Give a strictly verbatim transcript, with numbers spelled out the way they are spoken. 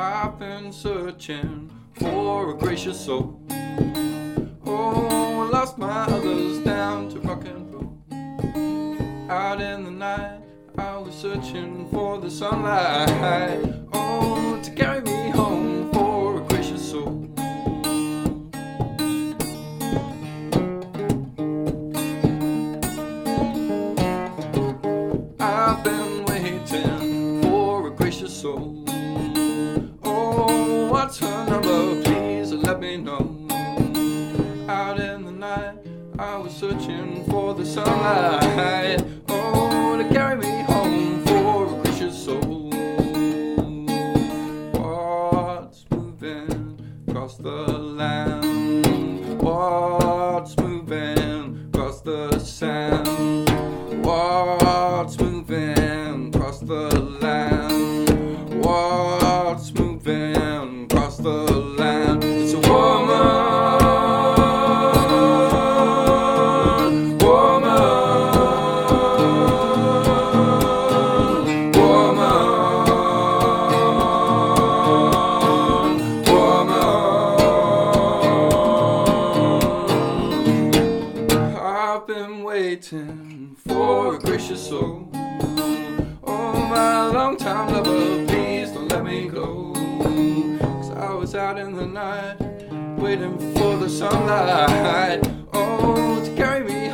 I've been searching for a gracious soul. Oh, I lost my others down to rock and roll. Out in the night, I was searching for the sunlight. Oh, to carry me home for a gracious soul. I've been waiting for a gracious soul. Oh, what's her number? Please let me know. Out in the night, I was searching for the sunlight. Oh, to carry me home for a gracious soul. What's moving across the land? What's moving across the sand? What's moving across the land? What's moving across the land? It's a woman, woman, woman, woman. I've been waiting for a gracious soul. Oh, my long-time lover, please don't let me go. 'Cause I was out in the night, waiting for the sunlight. Oh, to carry me